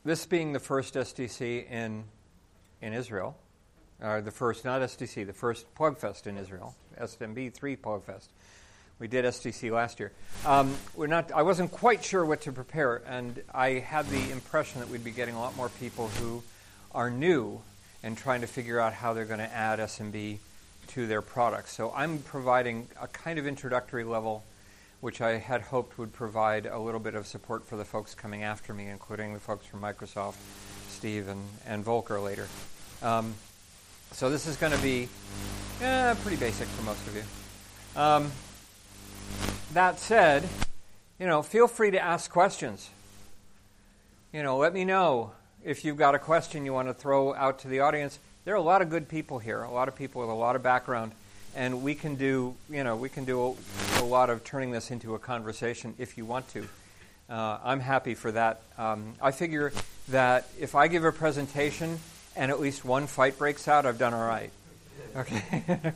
this being the first SDC in Israel, the first, not SDC, the first POGFest in Israel, SMB3 POGFest. We did SDC last year. I wasn't quite sure what to prepare, and I had the impression that we'd be getting a lot more people who are new and trying to figure out how they're going to add SMB to their products. So I'm providing a kind of introductory level, which I had hoped would provide a little bit of support for the folks coming after me, including the folks from Microsoft, Steve and Volker later. So this is going to be pretty basic for most of you. That said, feel free to ask questions. Let me know if you've got a question you want to throw out to the audience. There are a lot of good people here, a lot of people with a lot of background, and we can do a lot of turning this into a conversation if you want to. I'm happy for that. I figure that if I give a presentation and at least one fight breaks out, I've done all right. Okay.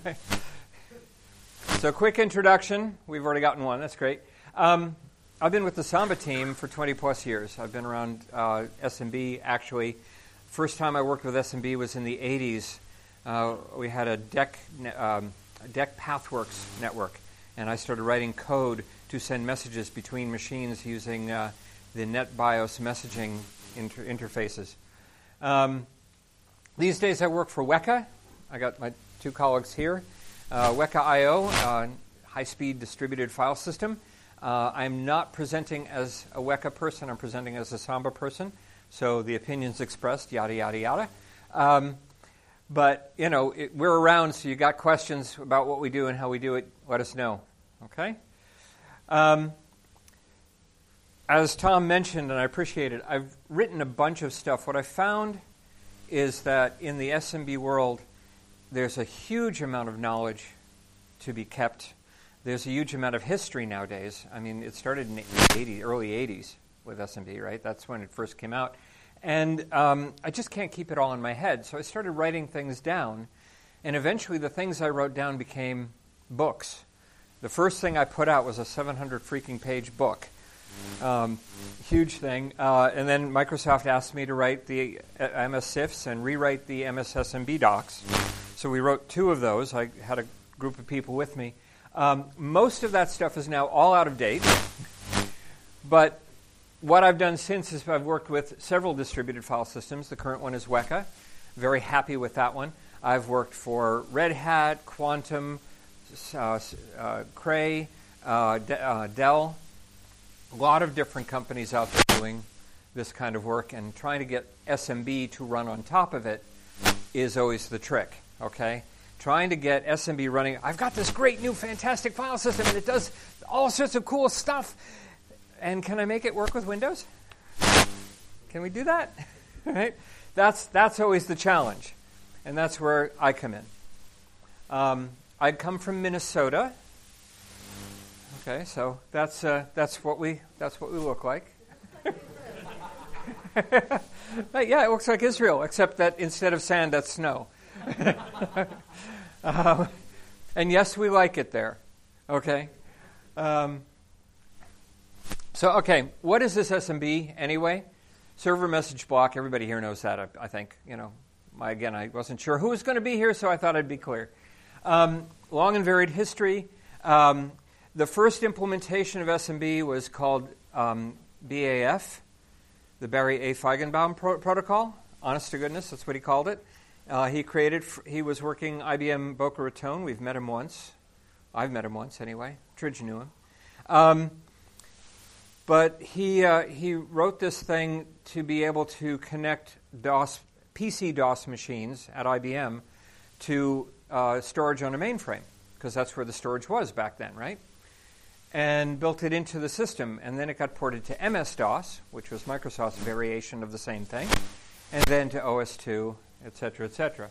So quick introduction. We've already gotten one. That's great. I've been with the Samba team for 20 plus years. I've been around SMB actually. First time I worked with SMB was in the 80s. We had a DEC PathWorks network, and I started writing code to send messages between machines using the NetBIOS messaging interfaces. These days I work for Weka. I got my two colleagues here. Weka.io, high-speed distributed file system. I'm not presenting as a Weka person. I'm presenting as a Samba person. So the opinions expressed, yada, yada, yada. But, we're around, so you got questions about what we do and how we do it, let us know. Okay? As Tom mentioned, and I appreciate it, I've written a bunch of stuff. What I found is that in the SMB world, there's a huge amount of knowledge to be kept. There's a huge amount of history nowadays. I mean, it started in the early 80s with SMB, right? That's when it first came out. And I just can't keep it all in my head. So I started writing things down. And eventually the things I wrote down became books. The first thing I put out was a 700 freaking page book. Huge thing. And then Microsoft asked me to write the MS SIFs and rewrite the MS SMB docs. So we wrote two of those. I had a group of people with me. Most of that stuff is now all out of date. But what I've done since is I've worked with several distributed file systems. The current one is Weka. Very happy with that one. I've worked for Red Hat, Quantum, Cray, Dell. A lot of different companies out there doing this kind of work, and trying to get SMB to run on top of it is always the trick, okay? Trying to get SMB running. I've got this great new fantastic file system, and it does all sorts of cool stuff. And can I make it work with Windows? Can we do that? Right? That's always the challenge, and that's where I come in. I come from Minnesota. Okay, so that's what we look like. But yeah, it looks like Israel, except that instead of sand, that's snow. And yes, we like it there. Okay. Okay, what is this SMB anyway? Server message block. Everybody here knows that. I think. I wasn't sure who was going to be here, so I thought I'd be clear. Long and varied history. The first implementation of SMB was called BAF, the Barry A. Feigenbaum protocol. Honest to goodness, that's what he called it. He was working IBM Boca Raton. We've met him once. I've met him once anyway. Tridge knew him. But he wrote this thing to be able to connect PC DOS machines at IBM to storage on a mainframe, because that's where the storage was back then, right? And built it into the system. And then it got ported to MS-DOS, which was Microsoft's variation of the same thing, and then to OS/2, et cetera, et cetera.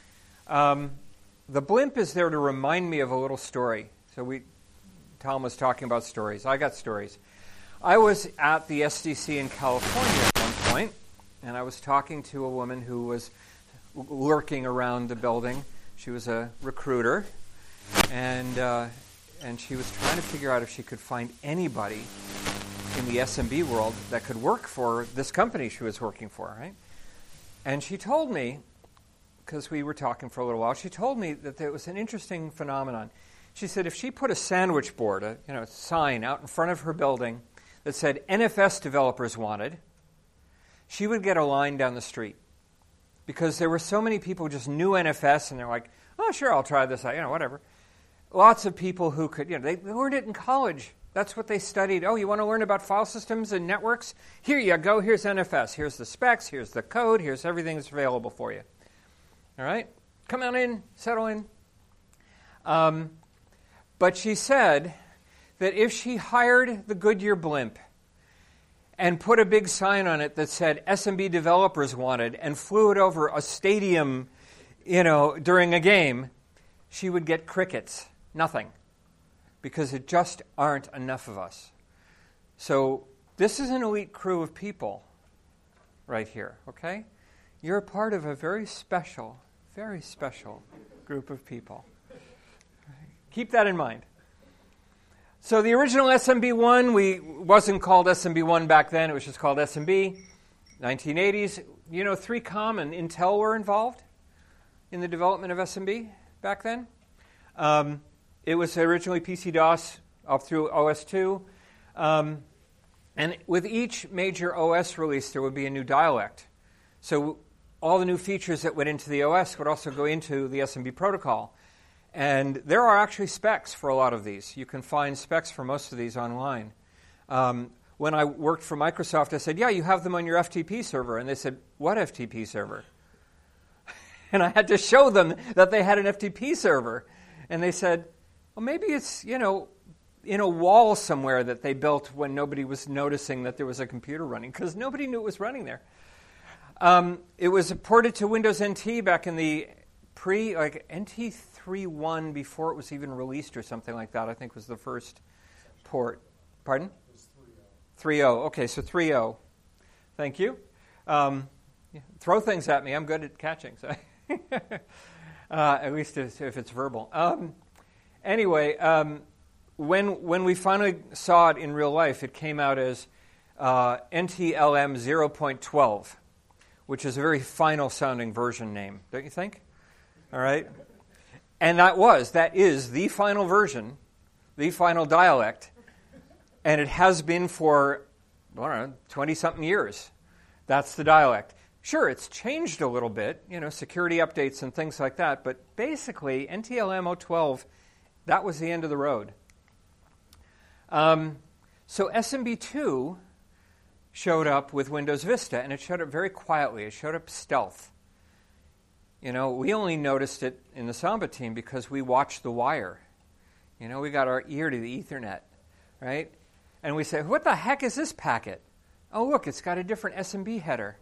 The blimp is there to remind me of a little story. So Tom was talking about stories. I got stories. I was at the SDC in California at one point, and I was talking to a woman who was lurking around the building. She was a recruiter, and she was trying to figure out if she could find anybody in the SMB world that could work for this company she was working for, right? And she told me, because we were talking for a little while, she told me that there was an interesting phenomenon. She said if she put a sandwich board, a sign out in front of her building that said NFS developers wanted, she would get a line down the street. Because there were so many people who just knew NFS, and they're like, oh, sure, I'll try this, whatever. Lots of people who could, they learned it in college. That's what they studied. Oh, you want to learn about file systems and networks? Here you go. Here's NFS. Here's the specs. Here's the code. Here's everything that's available for you. All right? Come on in. Settle in. But she said that if she hired the Goodyear blimp and put a big sign on it that said SMB developers wanted and flew it over a stadium, during a game, she would get crickets. Nothing. Because it just aren't enough of us. So this is an elite crew of people right here, okay? You're a part of a very special group of people. Keep that in mind. So the original SMB1 wasn't called SMB1 back then. It was just called SMB. 1980s. 3Com and Intel were involved in the development of SMB back then. It was originally PC-DOS up through OS2. And with each major OS release, there would be a new dialect. So all the new features that went into the OS would also go into the SMB protocol. And there are actually specs for a lot of these. You can find specs for most of these online. When I worked for Microsoft, I said, yeah, you have them on your FTP server. And they said, what FTP server? And I had to show them that they had an FTP server. And they said, well, maybe it's, in a wall somewhere that they built when nobody was noticing that there was a computer running, because nobody knew it was running there. It was ported to Windows NT back in the NT 3.1 before it was even released or something like that, I think was the first port. Pardon? It was 3.0. 3.0. Okay, so 3.0. Thank you. Throw things at me. I'm good at catching. So at least if it's verbal. Anyway, when we finally saw it in real life, it came out as NTLM 0.12, which is a very final-sounding version name, don't you think? All right? And that is the final version, the final dialect, and it has been for, 20-something years. That's the dialect. Sure, it's changed a little bit, security updates and things like that, but basically, NTLM 0.12, that was the end of the road. So SMB2 showed up with Windows Vista, and it showed up very quietly. It showed up stealth. We only noticed it in the Samba team because we watched The Wire. We got our ear to the Ethernet, right? And we said, what the heck is this packet? Oh, look, it's got a different SMB header.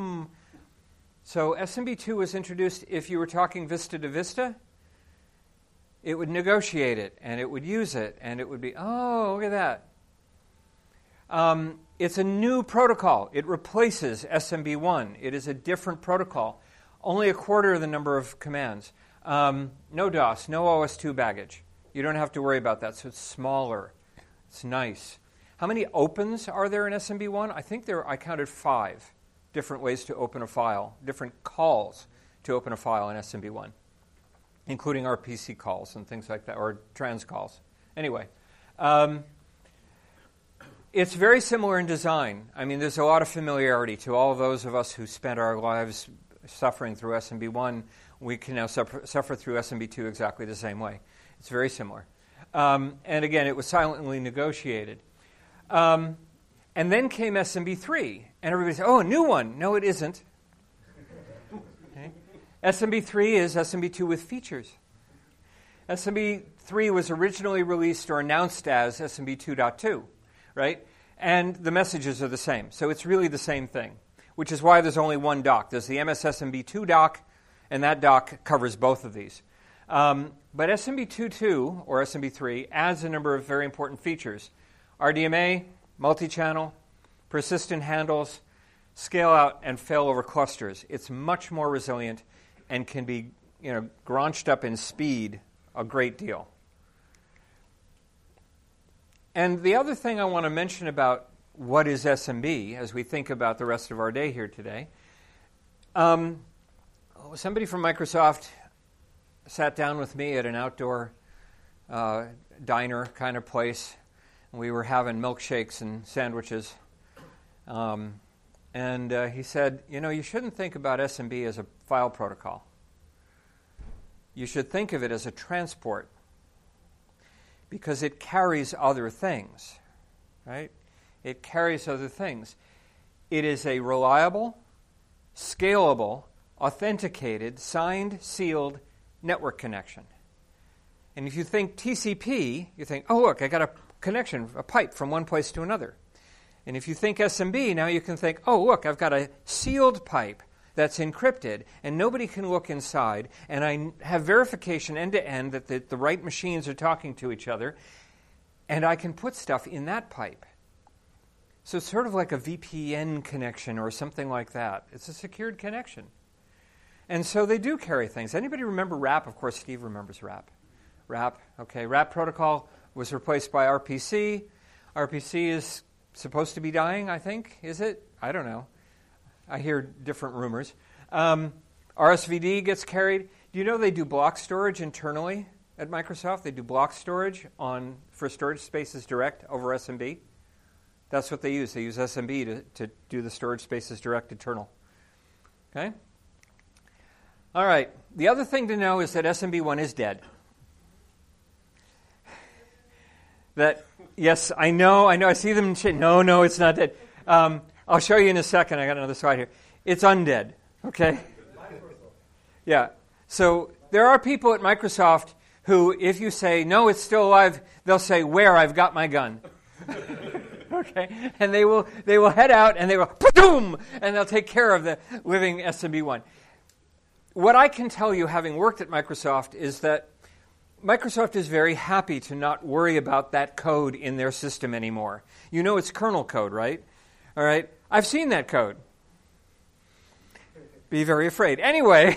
So SMB2 was introduced. If you were talking Vista to Vista, it would negotiate it, and it would use it, and it would be, oh, look at that. It's a new protocol. It replaces SMB1. It is a different protocol. Only a quarter of the number of commands. No DOS, no OS2 baggage. You don't have to worry about that, so it's smaller. It's nice. How many opens are there in SMB1? I think I counted 5 different ways to open a file, different calls to open a file in SMB1, including RPC calls and things like that, or trans calls. Anyway, it's very similar in design. I mean, there's a lot of familiarity to all those of us who spent our lives suffering through SMB1. We can now suffer through SMB2 exactly the same way. It's very similar. And again, it was silently negotiated. And then came SMB3, and everybody said, oh, a new one. No, it isn't. Okay. SMB3 is SMB2 with features. SMB3 was originally released or announced as SMB 2.2, right? And the messages are the same. So it's really the same thing, which is why there's only one dock. There's the MSSMB2 dock, and that dock covers both of these. But SMB 2.2, or SMB3, adds a number of very important features. RDMA, multi-channel, persistent handles, scale-out, and failover clusters. It's much more resilient and can be, graunched up in speed a great deal. And the other thing I want to mention about what is SMB as we think about the rest of our day here today. Somebody from Microsoft sat down with me at an outdoor diner kind of place. We were having milkshakes and sandwiches. And he said, you shouldn't think about SMB as a file protocol. You should think of it as a transport because it carries other things, right? It carries other things. It is a reliable, scalable, authenticated, signed, sealed network connection. And if you think TCP, you think, oh, look, I got a connection, a pipe from one place to another. And if you think SMB, now you can think, oh, look, I've got a sealed pipe that's encrypted, and nobody can look inside, and I have verification end-to-end that the right machines are talking to each other, and I can put stuff in that pipe. So it's sort of like a VPN connection or something like that. It's a secured connection. And so they do carry things. Anybody remember RAP? Of course, Steve remembers RAP. RAP, okay. RAP protocol was replaced by RPC. RPC is supposed to be dying, I think. Is it? I don't know. I hear different rumors. RSVD gets carried. Do you know they do block storage internally at Microsoft? They do block storage for storage spaces direct over SMB. That's what they use. They use SMB to do the storage spaces direct internal. Okay? All right. The other thing to know is that SMB1 is dead. Yes, I know. I see them. No, it's not dead. I'll show you in a second. I got another slide here. It's undead. Okay? Yeah. So there are people at Microsoft who, if you say, no, it's still alive, they'll say, where? I've got my gun. Okay? And they will head out and they will, boom! And they'll take care of the living SMB1. What I can tell you, having worked at Microsoft, is that Microsoft is very happy to not worry about that code in their system anymore. You know it's kernel code, right? All right? I've seen that code. Be very afraid. Anyway,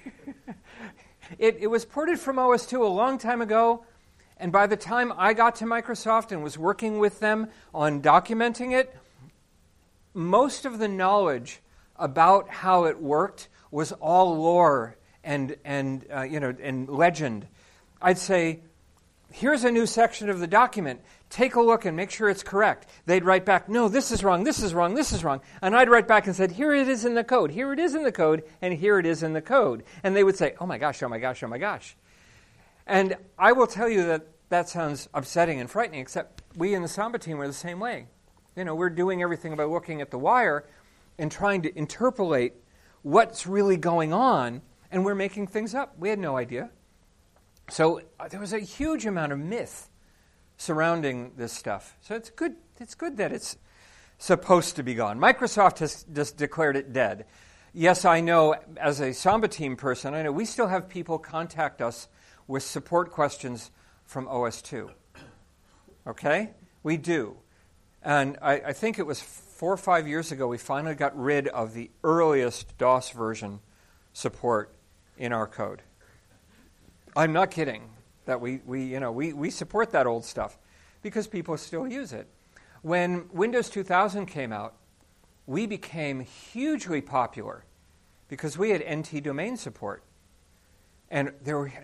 it was ported from OS2 a long time ago, and by the time I got to Microsoft and was working with them on documenting it, most of the knowledge about how it worked was all lore and legend. I'd say, here's a new section of the document. Take a look and make sure it's correct. They'd write back, no, this is wrong, this is wrong, this is wrong. And I'd write back and said, here it is in the code, here it is in the code, and here it is in the code. And they would say, oh my gosh, oh my gosh, oh my gosh. And I will tell you that sounds upsetting and frightening, except we in the Samba team are the same way. We're doing everything by looking at the wire and trying to interpolate what's really going on, and we're making things up. We had no idea. So there was a huge amount of myth surrounding this stuff. So it's good that it's supposed to be gone. Microsoft has just declared it dead. Yes, I know, as a Samba team person, I know we still have people contact us with support questions from OS2. Okay? We do. And I think it was 4 or 5 years ago we finally got rid of the earliest DOS version support in our code. I'm not kidding that we support that old stuff because people still use it. When Windows 2000 came out, we became hugely popular because we had NT domain support. And there were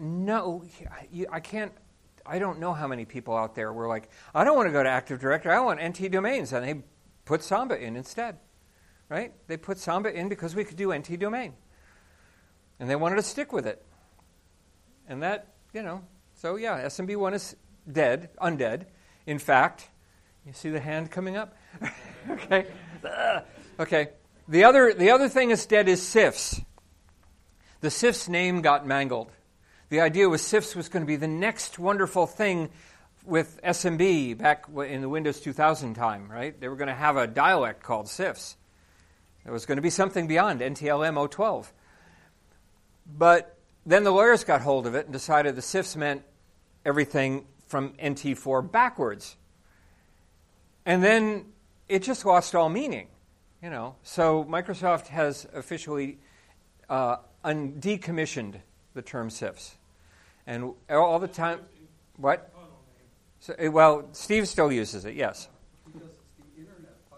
I don't know how many people out there were like, I don't want to go to Active Directory, I want NT domains. And they put Samba in instead, right? They put Samba in because we could do NT domain. And they wanted to stick with it. And that, so yeah, SMB1 is dead, undead. In fact, you see the hand coming up? Okay. Okay. The other thing that's dead is CIFS. The CIFS name got mangled. The idea was CIFS was going to be the next wonderful thing with SMB back in the Windows 2000 time, right? They were going to have a dialect called CIFS. It was going to be something beyond NTLM 012. But then the lawyers got hold of it and decided the CIFS meant everything from NT4 backwards. And then it just lost all meaning, So Microsoft has officially decommissioned the term CIFS. And all the time... What? So, Steve still uses it, yes. Because it's the internet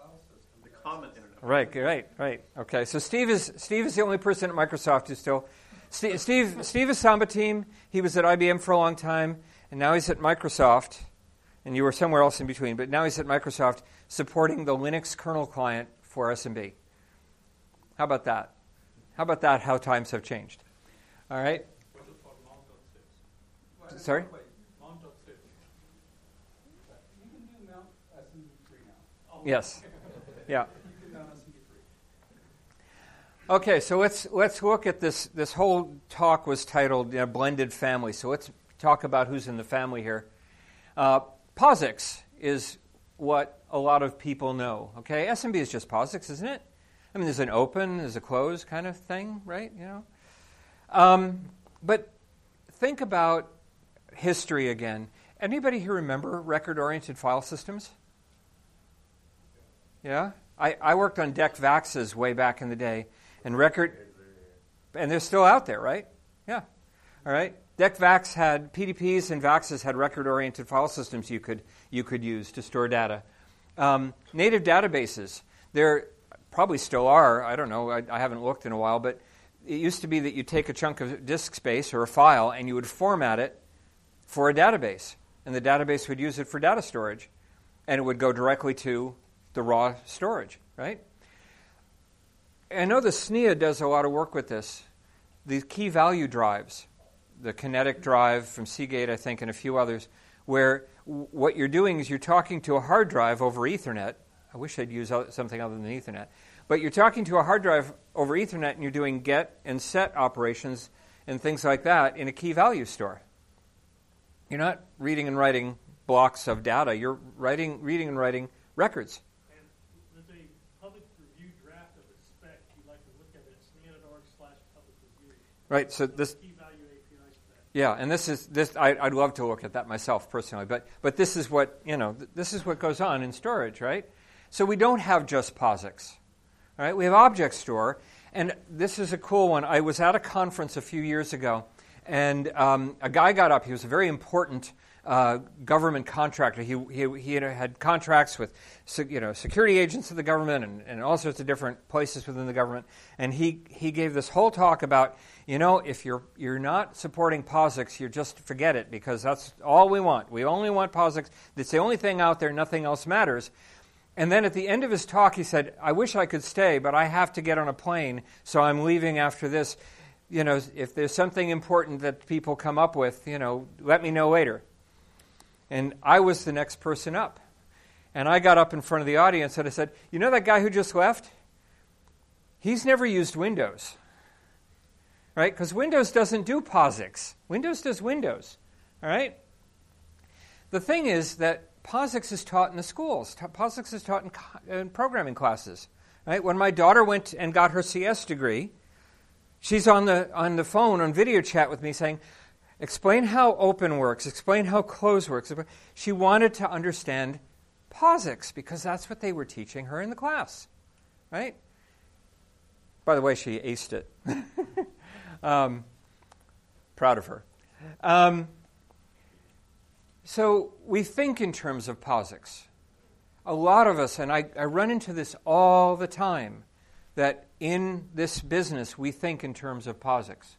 Right. Okay, so Steve is the only person at Microsoft who's still... Steve is Samba team. He was at IBM for a long time, and now he's at Microsoft, and you were somewhere else in between, but now he's at Microsoft supporting the Linux kernel client for SMB. How about that? How times have changed. All right? Sorry? Mount.6. You can do Mount SMB3 now. Yes. Yeah. You can Mount SMB3. Okay, so let's look at this. This whole talk was titled Blended Family. So let's talk about who's in the family here. POSIX is what a lot of people know. Okay, SMB is just POSIX, isn't it? I mean, there's an open, there's a close kind of thing, right? But think about history again. Anybody here remember record-oriented file systems? Yeah? I worked on DEC VAXs way back in the day, and they're still out there, right? Yeah. All right. DEC VAX had PDPs and VAXs had record-oriented file systems you could use to store data. Native databases, there probably still are. I don't know. I haven't looked in a while, but it used to be that you'd take a chunk of disk space or a file and you would format it for a database, and the database would use it for data storage, and it would go directly to the raw storage, right? I know the SNIA does a lot of work with this. These key value drives, the Kinetic drive from Seagate, I think, and a few others, where what you're doing is you're talking to a hard drive over Ethernet. I wish I'd use something other than Ethernet. But you're talking to a hard drive over Ethernet, and you're doing get and set operations and things like that in a key value store. You're not reading and writing blocks of data. You're reading and writing records. And there's a public review draft of the spec. If you'd like to look at it, SNIA.org/public review. Right. So this key value API spec. Yeah, and this. I'd love to look at that myself personally, but this is what this is what goes on in storage, right? So we don't have just POSIX, all right? We have Object Store, and this is a cool one. I was at a conference a few years ago, and a guy got up. He was a very important government contractor. He had contracts with security agents of the government and all sorts of different places within the government. And he gave this whole talk about, if you're not supporting POSIX, you just forget it, because that's all we want. We only want POSIX. It's the only thing out there. Nothing else matters. And then at the end of his talk, he said, I wish I could stay, but I have to get on a plane, so I'm leaving after this. If there's something important that people come up with, let me know later. And I was the next person up. And I got up in front of the audience and I said, that guy who just left? He's never used Windows. Right? Because Windows doesn't do POSIX. Windows does Windows. All right? The thing is that POSIX is taught in the schools. POSIX is taught in programming classes. Right? When my daughter went and got her CS degree, she's on the phone, on video chat with me saying, explain how open works, explain how close works. She wanted to understand POSIX because that's what they were teaching her in the class. Right? By the way, she aced it. Proud of her. So we think in terms of POSIX. A lot of us, and I run into this all the time, that in this business we think in terms of POSIX.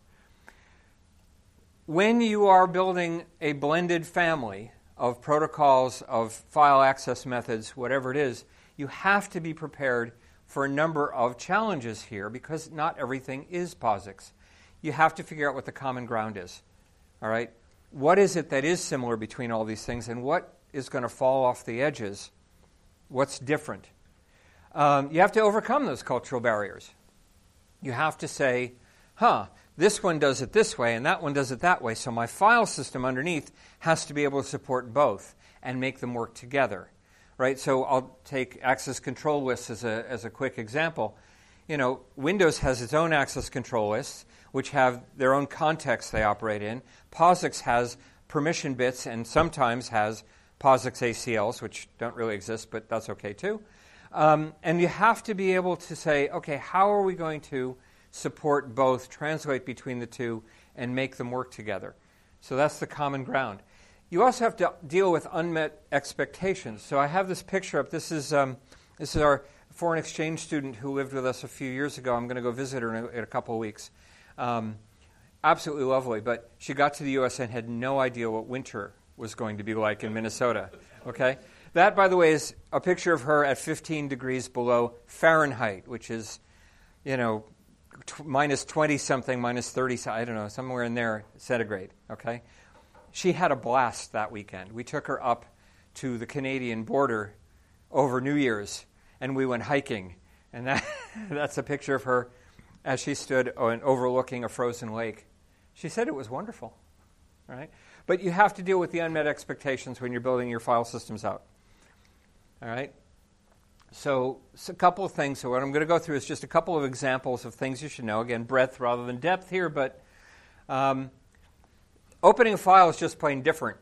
When you are building a blended family of protocols, of file access methods, whatever it is, you have to be prepared for a number of challenges here, because not everything is POSIX. You have to figure out what the common ground is. All right? What is it that is similar between all these things, and what is going to fall off the edges? What's different? You have to overcome those cultural barriers. You have to say, this one does it this way and that one does it that way, so my file system underneath has to be able to support both and make them work together. Right? So I'll take access control lists as a quick example. Windows has its own access control lists, which have their own context they operate in. POSIX has permission bits and sometimes has POSIX ACLs, which don't really exist, but that's okay too. And you have to be able to say, okay, how are we going to support both, translate between the two, and make them work together? So that's the common ground. You also have to deal with unmet expectations. So I have this picture up. This is our foreign exchange student who lived with us a few years ago. I'm going to go visit her in a couple of weeks. Absolutely lovely, but she got to the U.S. and had no idea what winter was going to be like in Minnesota. Okay? That, by the way, is a picture of her at 15 degrees below Fahrenheit, which is, minus 20-something, minus 30, I don't know, somewhere in there, centigrade. Okay? She had a blast that weekend. We took her up to the Canadian border over New Year's, and we went hiking. And that's a picture of her as she stood overlooking a frozen lake. She said it was wonderful, right? But you have to deal with the unmet expectations when you're building your file systems out, all right? So a couple of things. So what I'm going to go through is just a couple of examples of things you should know. Again, breadth rather than depth here, but opening a file is just plain different.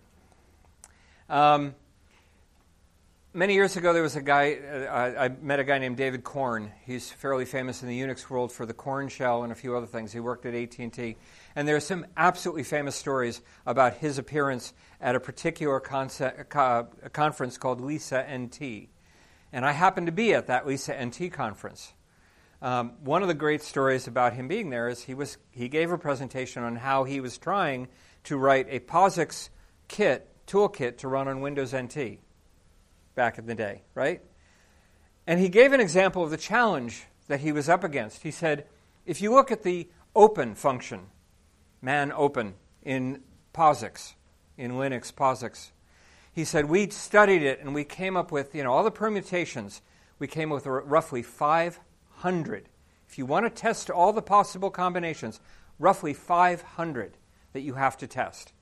Many years ago, there was a guy, I met a guy named David Korn. He's fairly famous in the Unix world for the Korn shell and a few other things. He worked at AT&T. And there are some absolutely famous stories about his appearance at a particular conference called Lisa NT. And I happened to be at that Lisa NT conference. One of the great stories about him being there is he gave a presentation on how he was trying to write a POSIX toolkit to run on Windows NT. Back in the day, right? And he gave an example of the challenge that he was up against. He said, if you look at the open function, man open, in POSIX, in Linux POSIX, he said, we studied it and we came up with, all the permutations. We came up with roughly 500. If you want to test all the possible combinations, roughly 500 that you have to test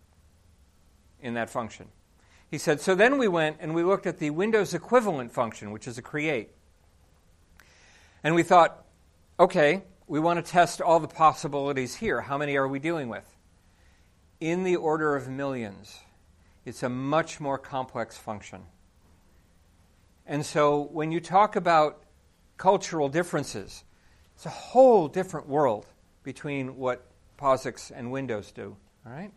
in that function. He said, so then we went and we looked at the Windows equivalent function, which is a create. And we thought, okay, we want to test all the possibilities here. How many are we dealing with? In the order of millions. It's a much more complex function. And so when you talk about cultural differences, it's a whole different world between what POSIX and Windows do. All right?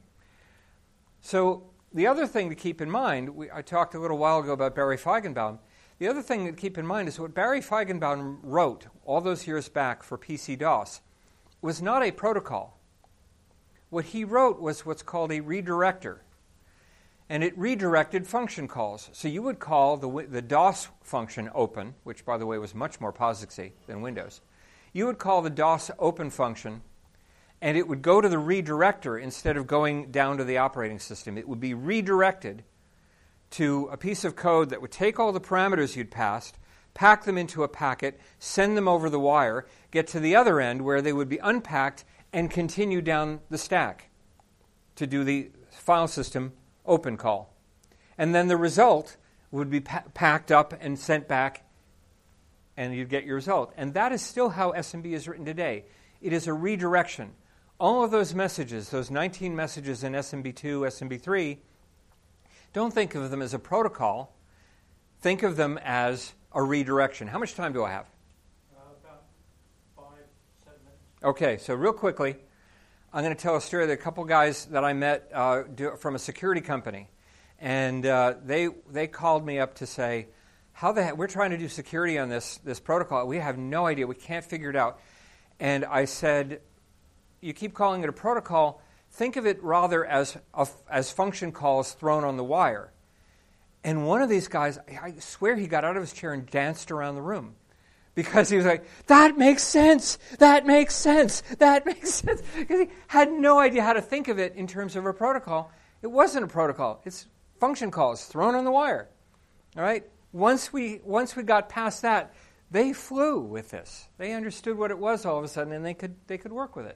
So the other thing to keep in mind, I talked a little while ago about Barry Feigenbaum. The other thing to keep in mind is what Barry Feigenbaum wrote all those years back for PC-DOS was not a protocol. What he wrote was what's called a redirector. And it redirected function calls. So you would call the DOS function open, which, by the way, was much more POSIX-y than Windows. You would call the DOS open function, and it would go to the redirector instead of going down to the operating system. It would be redirected to a piece of code that would take all the parameters you'd passed, pack them into a packet, send them over the wire, get to the other end where they would be unpacked, and continue down the stack to do the file system open call. And then the result would be packed up and sent back, and you'd get your result. And that is still how SMB is written today. It is a redirection. All of those messages, those 19 messages in SMB2, SMB3, don't think of them as a protocol. Think of them as a redirection. How much time do I have? About 5-7 minutes. Okay, so real quickly, I'm going to tell a story. There are a couple guys that I met from a security company, and they called me up to say, "How the heck? We're trying to do security on this protocol. We have no idea. We can't figure it out." And I said, "You keep calling it a protocol. Think of it rather as function calls thrown on the wire." And one of these guys, I swear, he got out of his chair and danced around the room. Because he was like, that makes sense, that makes sense, that makes sense. Because he had no idea how to think of it in terms of a protocol. It wasn't a protocol. It's function calls thrown on the wire. All right? Once we got past that, they flew with this. They understood what it was all of a sudden, and they could work with it.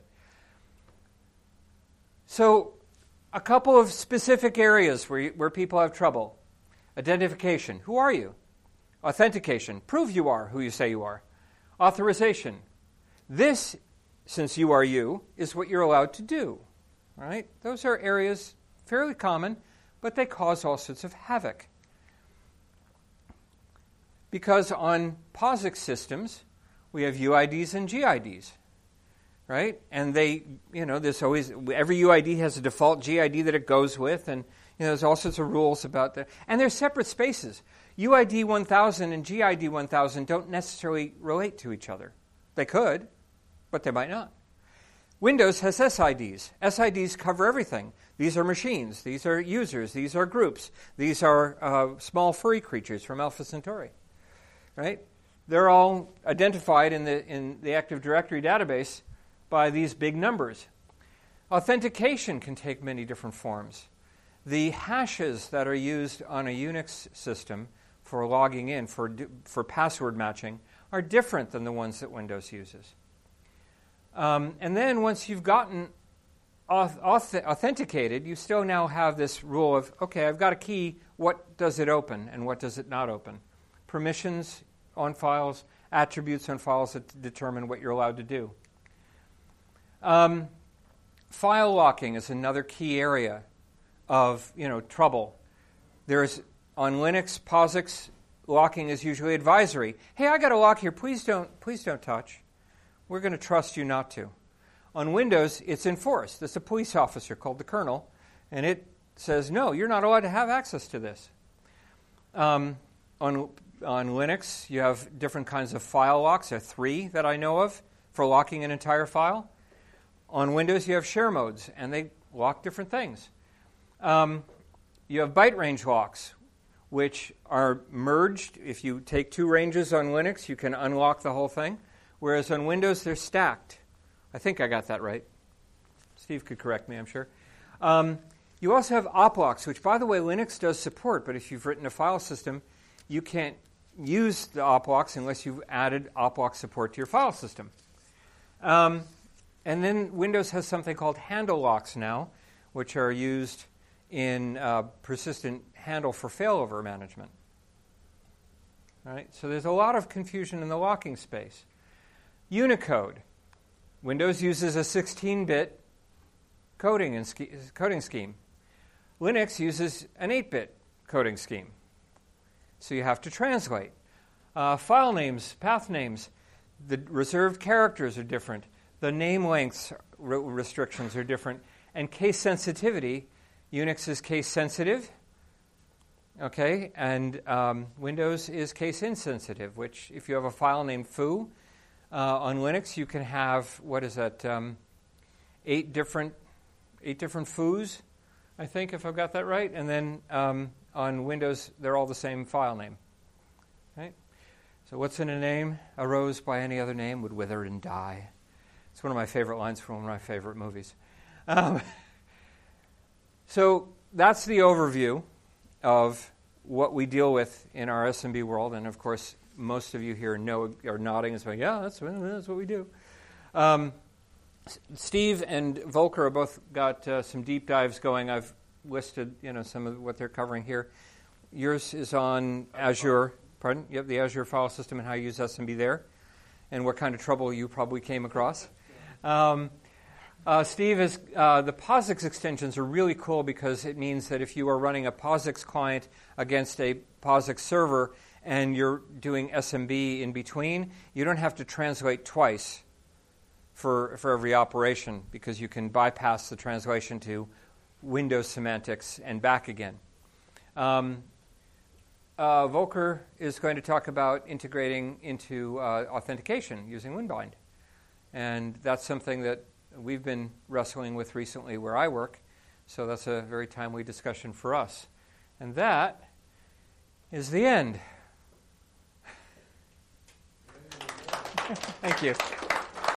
So a couple of specific areas where people have trouble. Identification. Who are you? Authentication. Prove you are who you say you are. Authorization. This, since you are you, is what you're allowed to do. All right? Those are areas fairly common, but they cause all sorts of havoc. Because on POSIX systems, we have UIDs and GIDs. Right? And there's always, every UID has a default GID that it goes with, and there's all sorts of rules about that. And there's separate spaces. UID 1000 and GID 1000 don't necessarily relate to each other. They could, but they might not. Windows has SIDs. SIDs cover everything. These are machines. These are users. These are groups. These are small furry creatures from Alpha Centauri. Right? They're all identified in the Active Directory database by these big numbers. Authentication can take many different forms. The hashes that are used on a Unix system for logging in, for password matching, are different than the ones that Windows uses. And then once you've gotten authenticated, you still now have this rule of, okay, I've got a key, what does it open and what does it not open? Permissions on files, attributes on files that determine what you're allowed to do. File locking is another key area of trouble. There's on Linux, POSIX, locking is usually advisory. Hey, I got a lock here. Please don't touch. We're going to trust you not to. On Windows, it's enforced. There's a police officer called the kernel, and it says, no, you're not allowed to have access to this. On Linux, you have different kinds of file locks. There are 3 that I know of for locking an entire file. On Windows, you have share modes, and they lock different things. You have byte range locks, which are merged. If you take 2 ranges on Linux, you can unlock the whole thing, whereas on Windows, they're stacked. I think I got that right. Steve could correct me, I'm sure. You also have op locks, which, by the way, Linux does support, but if you've written a file system, you can't use the op locks unless you've added op lock support to your file system. And then Windows has something called handle locks now, which are used in persistent handle for failover management. All right? So there's a lot of confusion in the locking space. Unicode. Windows uses a 16-bit coding scheme. Linux uses an 8-bit coding scheme. So you have to translate. File names, path names, the reserved characters are different. The name lengths restrictions are different. And case sensitivity, Unix is case sensitive, okay, and Windows is case insensitive, which if you have a file named foo, on Linux you can have, 8 different foos, I think, if I've got that right. And then on Windows, they're all the same file name. Right? So what's in a name? A rose by any other name would wither and die. It's one of my favorite lines from one of my favorite movies. So that's the overview of what we deal with in our SMB world. And, of course, most of you here are nodding and saying, yeah, that's what we do. Steve and Volker have both got some deep dives going. I've listed some of what they're covering here. Yours is on Azure. Pardon? You have the Azure file system and how you use SMB there, and what kind of trouble you probably came across. Steve is the POSIX extensions are really cool because it means that if you are running a POSIX client against a POSIX server and you're doing SMB in between, you don't have to translate twice for every operation because you can bypass the translation to Windows semantics and back again. Volker is going to talk about integrating into authentication using Winbind. And that's something that we've been wrestling with recently where I work. So that's a very timely discussion for us. And that is the end. Thank you.